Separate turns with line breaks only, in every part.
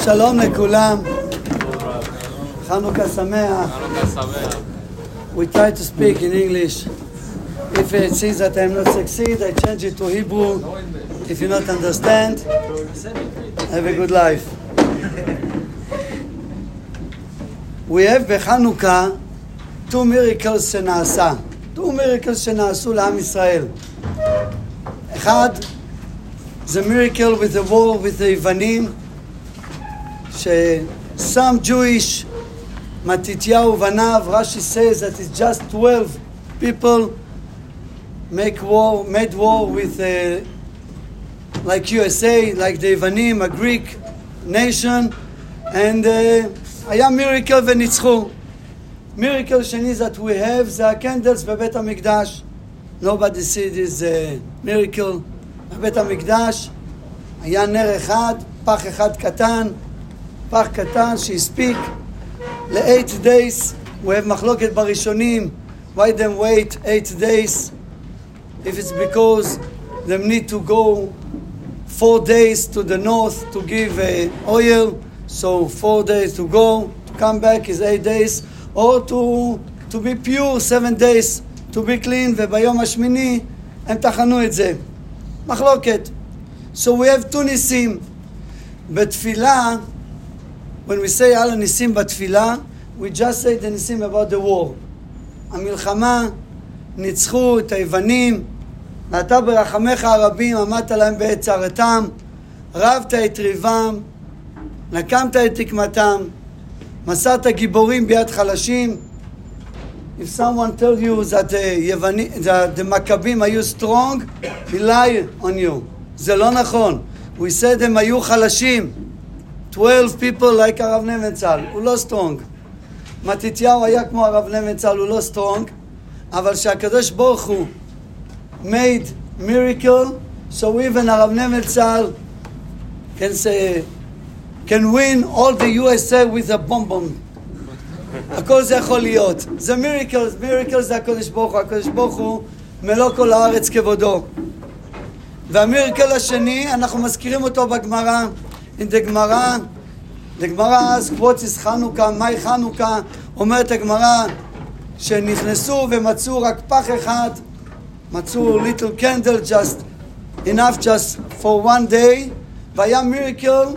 שלום לכולם. חנוכה שמח. We try to speak in English. If it seems that I am not succeed, I change it to Hebrew. If you not understand, have a good life. We have בחנוכה two miracles שנעשה. two miracles שנעשו לעם ישראל. אחד, the miracle with the war with the יוונים, some Jewish Matityahu Vanav, Rashi says that it's just 12 people made war with like USA, like the Yevanim, a Greek nation, and היה miracle וניצחו. Miracle שני that we have זה candles בבית המקדש. Nobody see this miracle. בבית המקדש היה נר אחד, פח אחד קטן, פח קטן שהספיק ל8 days. We have מחלוקת בראשונים, why them wait 8 days? If it's because they need to go 4 days to the north to give oil, so 4 days to go, to come back is 8 days, or to be pure 7 days, to be clean, וביום השמיני הם תחנו את זה. מחלוקת. So we have two ניסים. בתפילה, when we say על הניסים בתפילה, we just say the ניסים about the war. המלחמה, ניצחו את היוונים, ואתה ברחמך הרבים עמדת להם בעת צרתם, רבת את ריבם, נקמת את תקמתם, מסרת גיבורים ביד חלשים. If someone tells you that the Maccabim היו strong, he lie on you. זה לא נכון. We said הם היו חלשים. 12 people like הרב נבנצל, הוא לא strong. מתתיהו היה כמו הרב נבנצל, הוא לא strong. אבל שהקדוש ברוך הוא made miracle, so even הרב נבנצל can win all the USA with a bomb. הכל זה יכול להיות. זה miracles זה הקדוש ברוך הוא. הקדוש ברוך הוא מלוא כל הארץ כבודו. והמירקל השני, אנחנו מזכירים אותו בגמרא. In the Gemara asks, what is חנוכה? מהי חנוכה? אומרת הגמרא שנכנסו ומצאו רק פח אחד, מצאו little candle just for 1 day, והיה miracle,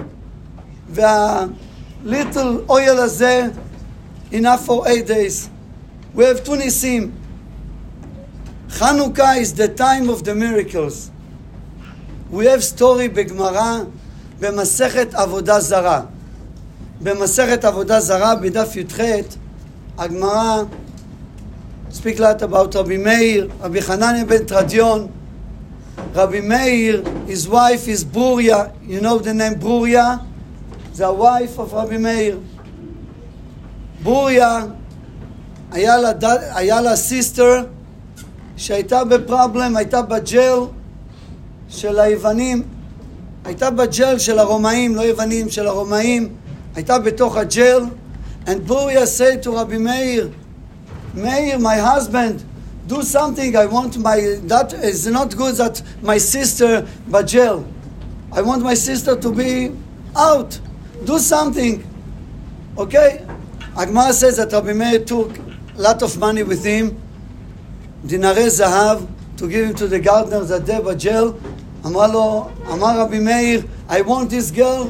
והליטל oil הזה enough for 8 days. We have two ניסים. Hanukkah is the time of the miracles. We have story בגמרא במסכת עבודה זרה. במסכת עבודה זרה בדף י"ח הגמרא speak a lot about רבי מאיר, רבי חנניה בן תרדיון. רבי מאיר, his wife is ברוריה. You know the name ברוריה? The wife of רבי מאיר. ברוריה היה לה sister שהייתה בפרובלם, הייתה בג'ל של היוונים, הייתה בג'ל של הרומאים, לא יוונים, של הרומאים, הייתה בתוך הג'ל. And ברוריה said to רבי מאיר, Meir, my husband, do something. I want that is not good that my sister bajel. I want my sister to be out. Do something. Okay? Agmar says that Rabbi Meir took a lot of money with him, dinare zahav, to give him to the gardener that day bajel. Amar Rabbi Meir, I want this girl,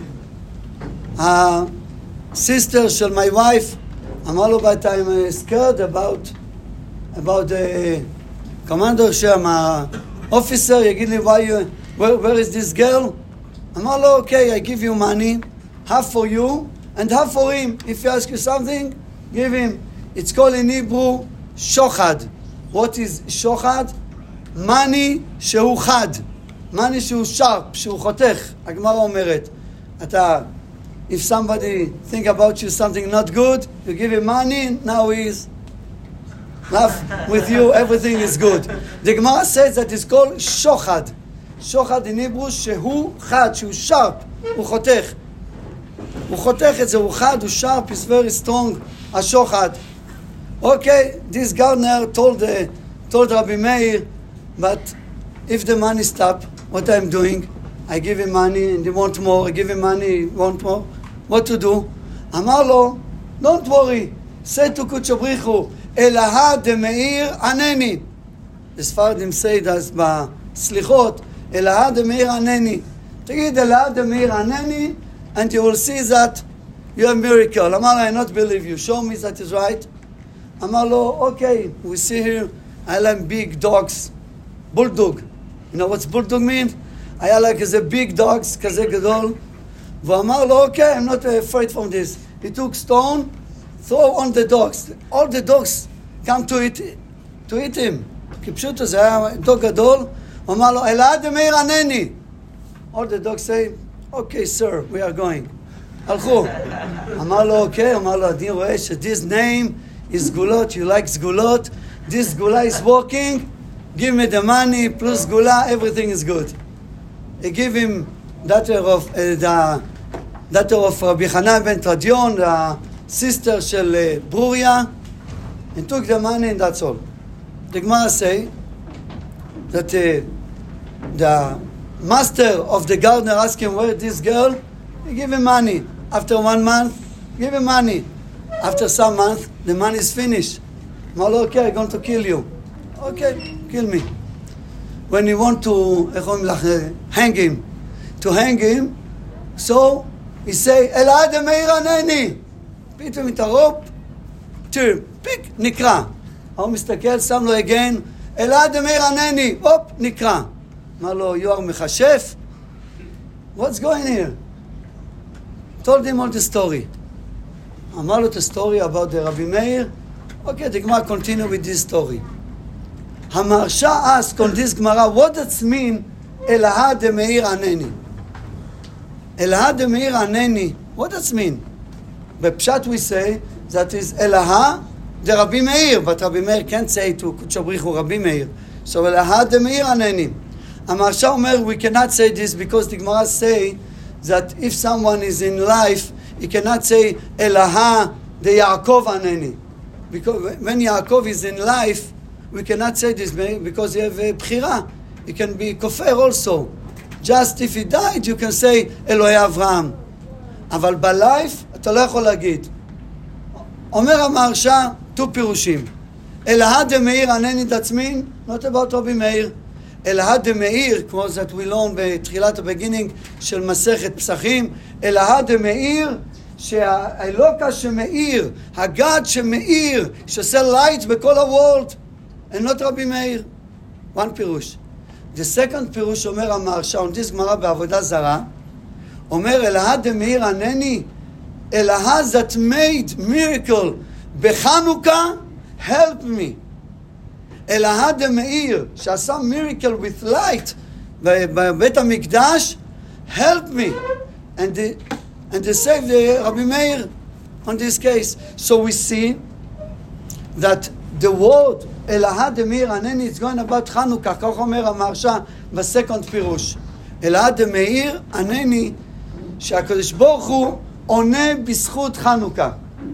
sister shall my wife. אמר לו, but I'm scared about the commander שם, officer, יגיד לי, where is this girl? אמר לו, okay, I give you money, half for you and half for him. If he asks you something, give him. It's called in Hebrew, שוחד. What is שוחד? money שהוא חד. money שהוא sharp, שהוא חותך. הגמרא אומרת, if somebody think about you something not good, you give him money, now he's laugh with you, everything is good. The Gemara says that it's called shochad. Shochad in Hebrew, shehu chad, shehu sharp, הוא חותך. הוא חותך את זה, הוא חד, הוא sharp, is very strong, השוחד. Okay, this gardener told Rabbi Meir, but if the money stop, what I'm doing? I give him money and he want more, I give him money, he want more. what to do? אמר לו, don't worry, say to קודש בריחו, אלהה דמאיר ענני. The Sfardim say that בסליחות, אלהה דמאיר ענני. תגיד, אלהה דמאיר ענני, and you will see that you have miracle. אמר לו, I not believe you. Show me that is right. אמר לו, okay, we see here, I like big dogs. bulldog. You know what's bulldog mean? היה like איזה big dogs, כזה גדול. והוא אמר לו, okay, I'm not afraid from this. He took stone, throw on the dogs. All the dogs come to eat him. כי פשוט זה היה דוג גדול. הוא אמר לו, אלהה דמאיר ענני. All the dogs say, okay, sir, we are going. הלכו. אמר לו, אוקיי, אמר לו, אני רואה ש-this name is סגולות, you like סגולות, this סגולה is working, give me the money, plus סגולה, everything is good. He give him daughter of רבי חנן בן תרדיון, the sister של ברוריה, and took the money and that's all. The Gemara say that the master of the gardener asked him, where is this girl? He gave him money. After 1 month, give him money. After some month, the money is finished. אמר לו, okay, I'm going to kill you. Okay, kill me. When he want to hang him, so he say, אלהה דמאיר ענני. פתאום את הרופ, פיק, נקרא. הוא מסתכל, שם לו again, אלהה דמאיר ענני, הופ, נקרא. אמר לו, you are מכשף? What's going here? Told him all the story. אמר לו the story about the Rabbi Meir. Okay, the Gemara continue with this story. המהרש"א asked on this Gemara, what does mean, אלהה דמאיר ענני? אלהה דמאיר ענני, what does mean? בפשט we say, that is אלהה de Rabbi Meir, but Rabbi Meir can't say to קודש בריחו Rabbi Meir. So אלהה דמאיר ענני. המהרש"א אומר, we cannot say this because the Gemara say that if someone is in life, he cannot say אלהה דיעקב ענני. Because when Yaakov is in life, we cannot say this because he have bchira. He can be kofar also. Just if he died, you can say אלוהי אברהם. אבל בלייף, אתה לא יכול להגיד. אומר המהרש"א, two פירושים. אלהה דמאיר ענני, that's mean, not about רבי מאיר. אלהה דמאיר, כמו that we learn בתחילת beginning של מסכת פסחים, אלהה דמאיר, שהאלוקה שמאיר, הגד שמאיר, שעושה light בכל הוורלד, and not רבי מאיר. one פירוש. The second פירוש אומר המהרש"א, on this גמרא בעבודה זרה, אומר אלהה דמאיר ענני, אלהה that made miracle בחנוכה, help me. אלהה דמאיר, שעשה miracle with light בבית המקדש, help me. And they saved Rabbi Meir on this case. So we see that the word אלהה דמאיר ענני is going about חנוכה, כך אומר המהרש"א בסקונד פירוש. אלהה דמאיר ענני, שהקדוש ברוך הוא עונה בזכות חנוכה.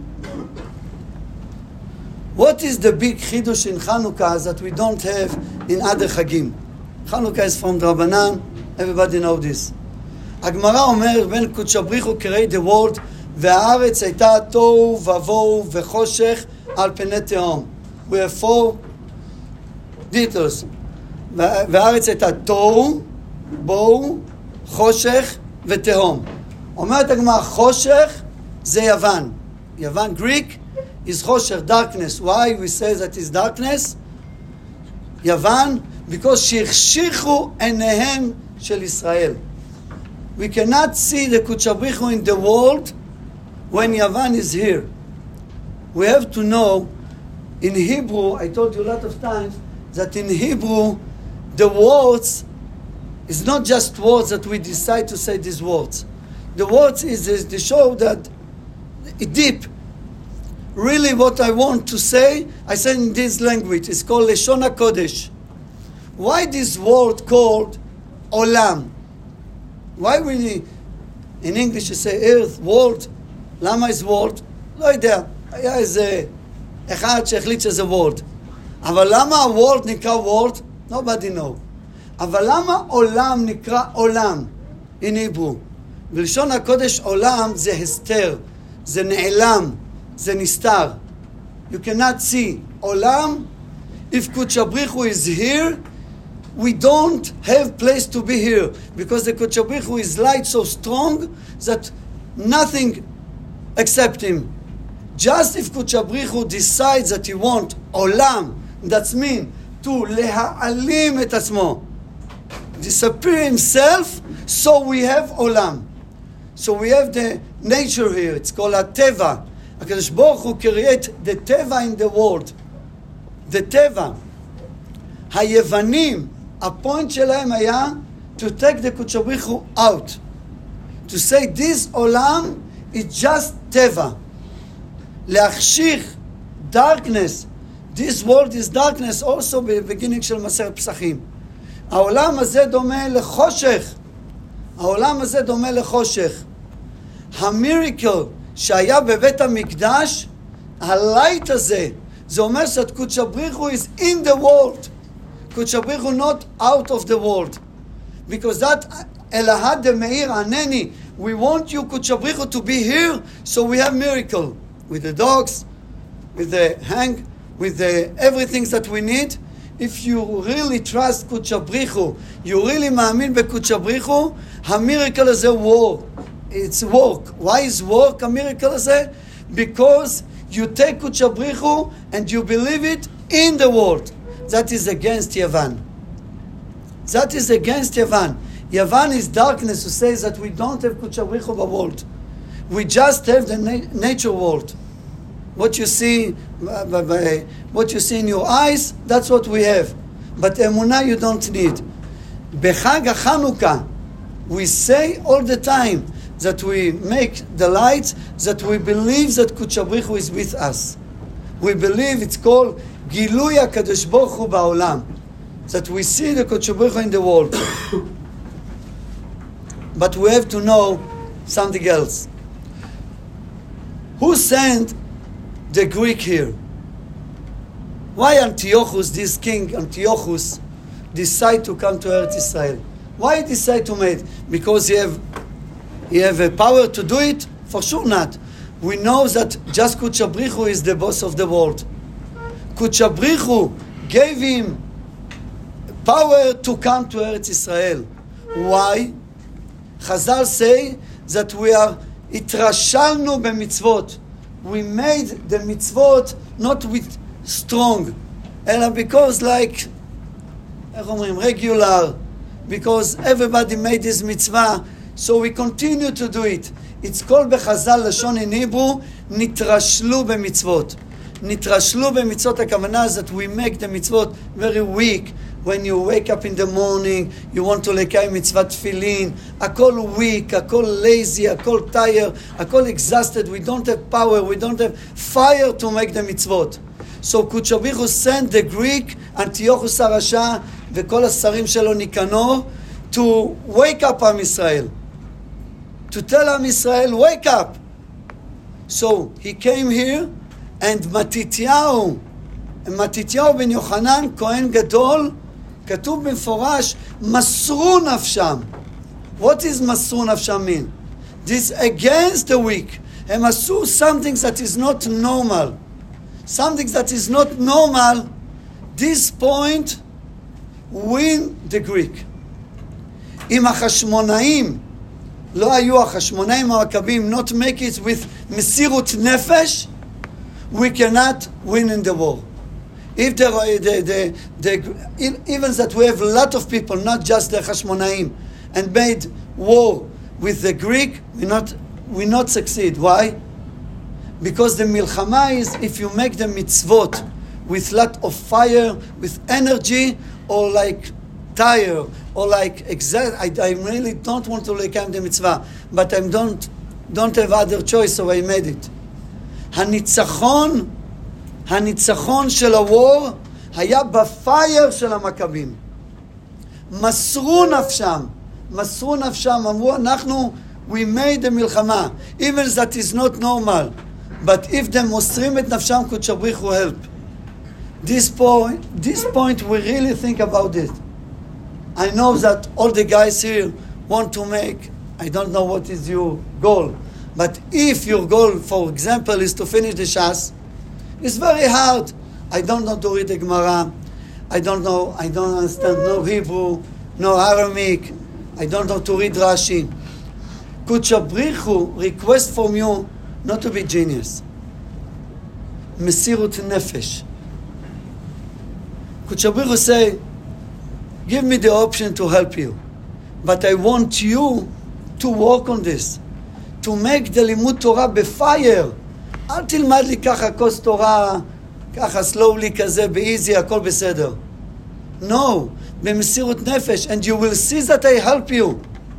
What is the big chidush in Chanukah that we don't have in other Chagim? Chanukah is from Drabanan, everybody know this. הגמרא אומר, בין קודש בריחו create the world, והארץ הייתה תוהו ובוהו וחושך על פני תהום. We have 4 details. והארץ הייתה תוהו, בוהו, חושך ותהום. אומרת הגמרא, חושך זה יוון. יוון, Greek, is חושך, darkness. Why we say that is darkness? יוון, because שהחשיכו עיניהם של ישראל. We cannot see the קודש בריחו in the world when Yavan is here. We have to know, in Hebrew, I told you a lot of times, that in Hebrew, the words is not just words that we decide to say these words. The words is to show that it's deep. Really what I want to say, I say in this language. It's called Leshon HaKodesh. Why this word called Olam? Why we, in English you say earth, world, למה is world? לא יודע, היה איזה אחד שהחליט שזה world. אבל למה ה-world נקרא world? Nobody know. אבל למה עולם נקרא עולם in Hebrew? בלשון הקודש עולם זה הסתר, זה נעלם, זה נסתר. You cannot see. עולם, if Kodesh Baruch Hu is here, we don't have place to be here, because the Kodesh Baruch Hu is light so strong that nothing except him. Just if Kodesh Baruch Hu decides that he wants עולם, that's mean to להעלים את עצמו, disappear himself, so we have עולם. So we have the nature here, it's called הטבע. הקדוש ברוך הוא create the טבע in the world. The טבע. היוונים, הפוינט שלהם היה to take the קודש ברוך הוא out. To say this עולם is just טבע. להחשיך, darkness. This world is darkness also beginning של מסכת פסחים. העולם הזה דומה לחושך. העולם הזה דומה לחושך. המיריקל שהיה בבית המקדש, הלייט הזה, זה אומר שקודש ברוך הוא is in the world. קודש ברוך הוא not out of the world. Because that אלהד דמאיר ענני, we want you קודש ברוך הוא to be here, so we have miracle. With the dogs, with the hang, with the everything that we need. If you really trust קודש ברוך הוא, you really מאמין בקודש ברוך הוא, המiracle הזה work. It's work. Why is work a miracle הזה? Because you take קודש ברוך הוא and you believe it in the world. That is against Yavan. That is against Yavan. Yavan is darkness who says that we don't have קודש ברוך הוא world. We just have the nature world. What you see in your eyes, that's what we have. But emunah you don't need. Bechag HaChanukah, we say all the time that we make the lights, that we believe that Kodesh Baruch Hu is with us. We believe it's called Gilui HaKadosh Baruch Hu Ba'olam, that we see the Kodesh Baruch Hu in the world. But we have to know something else. Who sent the Greek here? Why Antiochus, this king Antiochus, decide to come to Eretz Israel? Why he decide to make? Because he have a power to do it? For sure not. We know that just Kodesh Baruch Hu is the boss of the world. Kodesh Baruch Hu gave him power to come to Eretz Israel. Why? Chazal say that we are התרשלנו במצוות. We made the mitzvot not with strong, אלא because like, איך אומרים, regular, because everybody made this mitzvah, so we continue to do it. It's called בחז"ל לשון in Hebrew, נתרשלו במצוות. נתרשלו במצוות, הכוונה that we make the mitzvot very weak. When you wake up in the morning, you want to לקיים מצוות תפילין, הכל weak, הכל lazy, הכל tired, הכל exhausted, we don't have power, we don't have fire to make the mitzvot. So קודש ברוך הוא sent the Greek, אנטיוכוס הרשע, וכל השרים שלו ניקנור, to wake up עם ישראל. To tell עם ישראל, wake up. So he came here, and מתתיהו בן יוחנן, כהן גדול, כתוב במפורש, מסרו נפשם. What is מסרו נפשם mean? This against the weak. הם עשו something that is not normal. Something that is not normal. This point win the Greek. אם החשמונאים לא היו החשמונאים המכבים not make it with מסירות נפש, we cannot win in the war. If even that we have a lot of people, not just the Hashmonaim, and made war with the Greek, we not succeed. Why? Because the milchama is if you make the mitzvot with lot of fire, with energy, or like tired, or like I really don't want to לקיים the mitzvah, but I don't have other choice, so I made it. הניצחון של הוור היה בפייר של המכבים. מסרו נפשם, אמרו אנחנו, we made the מלחמה, even that is not normal, but if them מוסרים את נפשם, קודש ברוך הוא help. This point we really think about it. I know that all the guys here want to make I don't know what is your goal. But if your goal, for example, is to finish the Shas, it's very hard. I don't know to read the Gemara. I don't understand no Hebrew, no Aramaic. I don't know to read Rashi. Kudsha Brichu request from you not to be genius. Mesirut Nefesh. Kudsha Brichu say, give me the option to help you. But I want you to work on this. To make the לימוד תורה בפire. אל תלמד לי ככה כוס תורה, ככה slowly כזה, באיזי, הכל בסדר. No, במסירות נפש, and you will see that I help you.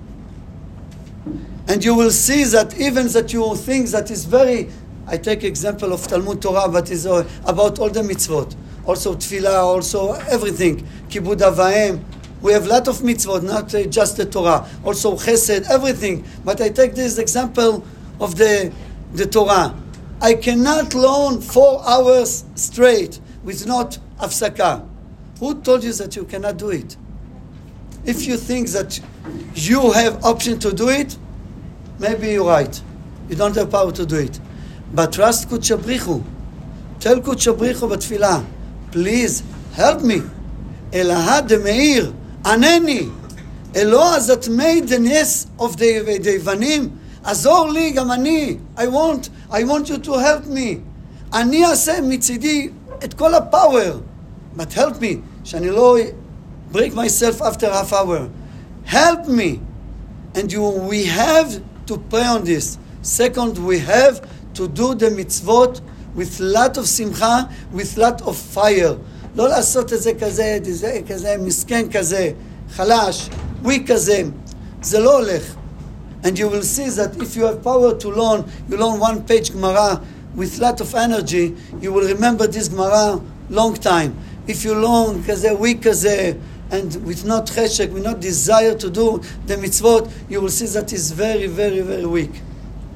And you will see that even that you think that is very, I take example of Talmud Torah, but is about all the mitzvot. Also tefillah, also everything. Kibud Avaim. We have a lot of mitzvot, not just the Torah. Also chesed, everything. But I take this example of the Torah. I cannot learn 4 hours straight with not afsaka. Who told you that you cannot do it? If you think that you have option to do it, maybe you're right. You don't have power to do it. But trust Kudsha Brichu. Tell Kudsha Brichu בתפילה, please help me. Elaha de Meir. ענני, אלוה that made the nest of the יוונים, עזור לי גם אני, I want you to help me. אני אעשה מצידי את כל הפאוור, but help me, שאני לא break myself after half hour. Help me. And we have to pray on this. Second, we have to do the mitzvot with lot of simcha, with lot of fire. לא לעשות את זה כזה, כזה, מסכן כזה, חלש, weak כזה. זה לא הולך. And you will see that if you have power to learn, you learn 1 page Gemara with lot of energy, you will remember this Gemara long time. If you learn כזה, weak כזה, and with not cheshek, with not desire to do the mitzvot, you will see that it's very, very, very weak.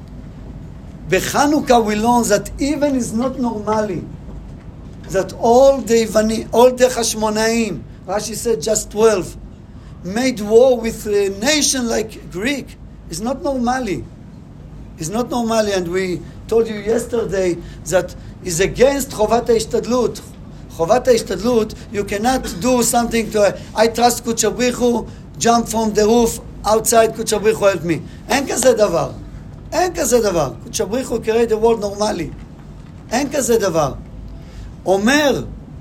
B'Chanukah we learn that even is not normally. That all the Hashmonaim, Rashi said just 12, made war with a nation like Greek. It's not normally. It's not normally, and we told you yesterday that is against Chovat HaIshtadlut. Chovat HaIshtadlut, you cannot do something to, I trust Kudsha Brichu, jump from the roof outside, Kudsha Brichu help me. אין כזה דבר. אין כזה דבר. Kudsha Brichu create the world normally. אין כזה דבר. אומר,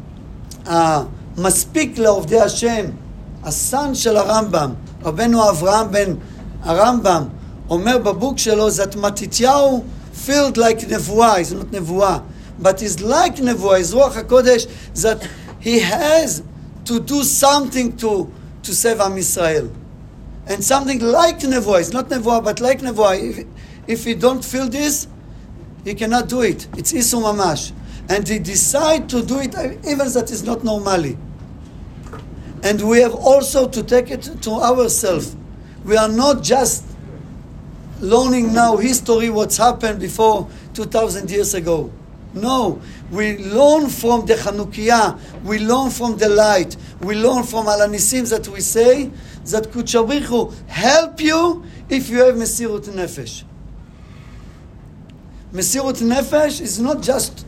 מספיק לעובדי השם, הסן של הרמב"ם, רבנו אברהם בן הרמב"ם, אומר בבוק שלו, that מתתיהו felt like נבואה, it's not נבואה, but it's like נבואה, is רוח הקודש, that he has to do something to save עם ישראל. And something like נבואה, it's not נבואה, but like נבואה. If he don't feel this, he cannot do it. It's איסור ממש. And he decide to do it even that is not normally. And we have also to take it to ourselves. We are not just learning now history, what's happened before 2,000 years ago. No, we learn from the Chanukiah, we learn from the light, we learn from Al Hanisim that we say that Kudsha Brichu help you if you have Mesirut Nefesh. Mesirut Nefesh is not just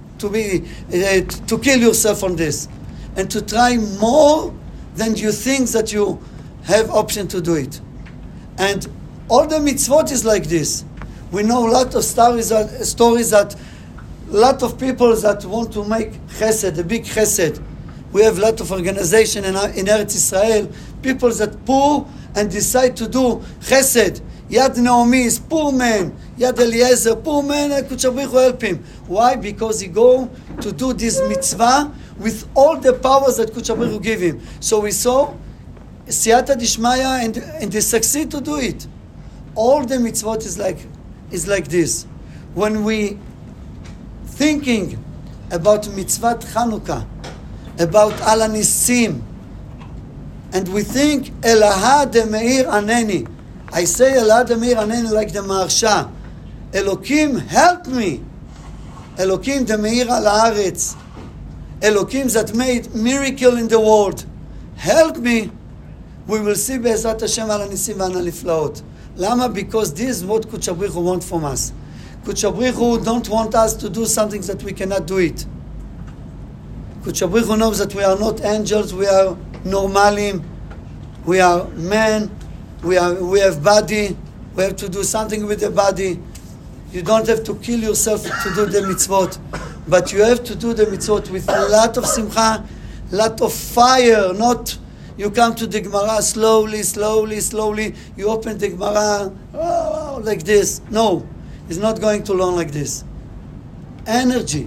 to kill yourself on this and to try more than you think that you have option to do it. And all the mitzvot is like this. We know a lot of stories that a lot of people that want to make chesed, a big chesed. We have a lot of organization in Eretz Israel, people that poor and decide to do chesed. Yad Naomi is poor man. Yad Eliezer, poor man, Kudsha Brichu help him. Why? Because he go to do this mitzvah with all the powers that Kudsha Brichu give him. So we saw Siyata Dishmaya and they succeed to do it. All the mitzvot is like this. When we thinking about mitzvat Chanukah, about Al Hanisim, and we think Elaha de Meir Aneni. I say Elaha de Meir Aneni like the Maharsha. Elokim, help me. Elokim de Meir al Haaretz. Elokim that made miracle in the world. Help me. We will see Be'ezrat Hashem Al Hanisim V'Al Niflaot. Lama? Because this is what Kodesh Baruch Hu wants from us. Kodesh Baruch Hu don't want us to do something that we cannot do it. Kodesh Baruch Hu knows that we are not angels, we are normalim, we are men, we have body, we have to do something with the body. You don't have to kill yourself to do the mitzvot, but you have to do the mitzvot with a lot of simcha, lot of fire, not you come to the Gemara slowly, you open the Gemara like this. No, it's not going to learn like this. Energy.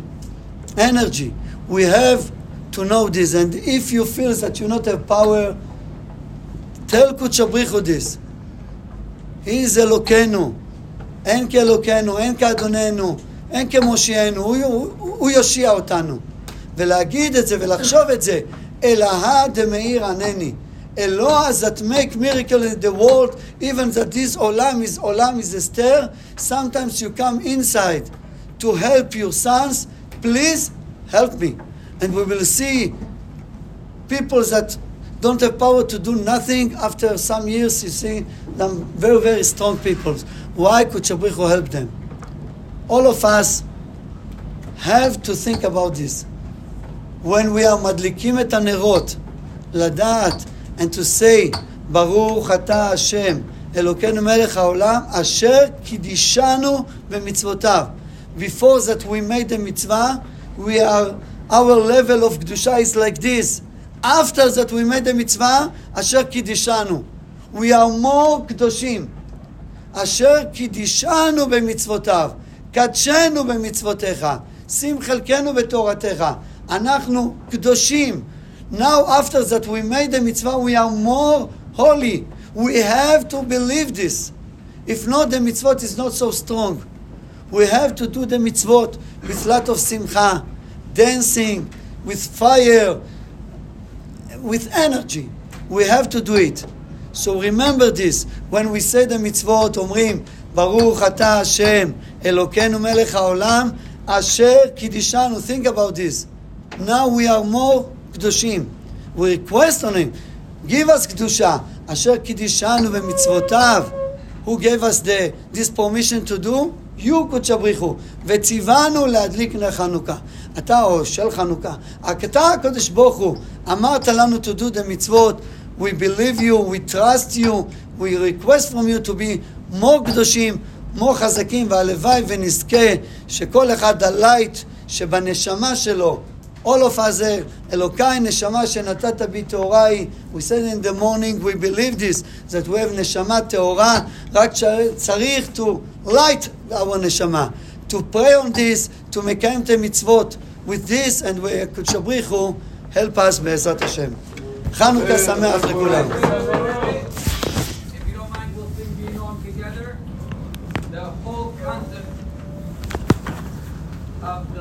We have to know this, and if you feel that you not have power, tell Kodesh Baruch Hu this. He is Elokeinu. אין כאלוקנו, אין כאדוננו, אין כמושיענו, הוא יושיע אותנו. ולהגיד את זה ולחשוב את זה, אלוהה דמאיר ענני. Eloah that make miracle in the world, even that this olam is Esther, sometimes you come inside to help your sons, please help me. And we will see people that don't have power to do nothing, after some years you see them very, very strong people. Why could Kodesh Baruch Hu help them? All of us have to think about this. When we are madlikim et hanerot, לדעת, and to say, Baruch Ata Hashem, Elokeinu melech haolam, asher kidishanu b'mitzvotav. Before that we made the mitzvah, our level of kedusha is like this. After that we made the mitzvah, asher kidishanu. We are more kedoshim. אשר קידישנו במצוותיו, קדשנו במצוותיך, שים חלקנו בתורתך. אנחנו קדושים. Now after that we made the mitzvah, we are more holy. We have to believe this. If not, the mitzvot is not so strong. We have to do the mitzvot with lot of simcha, dancing, with fire, with energy. We have to do it. So remember this, when we say the mitzvot, אומרים, ברוך אתה השם, אלוקינו מלך העולם, אשר קידישנו. Think about this. Now we are more קדושים. We request on him, give us קדושה, אשר קידישנו במצוותיו. Who gave us this permission to do? You, קודש בריחו. וציוונו להדליק נר חנוכה. אתה או של חנוכה. אתה, הקודש ברוך הוא, אמרת לנו to do the mitzvot. We believe you, we trust you, we request from you to be more קדושים, more חזקים, והלוואי ונזכה שכל אחד הלייט שבנשמה שלו, all of us, אלוקיי נשמה שנתת בי טהוראי. We said in the morning, we believe this, that we have נשמה טהורה, רק צריך to light our נשמה, to pray on this, to מקיים את המצוות with this, and קודש בריך הוא help us בעזרת השם. חנוכה שמח לכולם.
If you don't mind, we'll sing Ginon together. The whole concept of the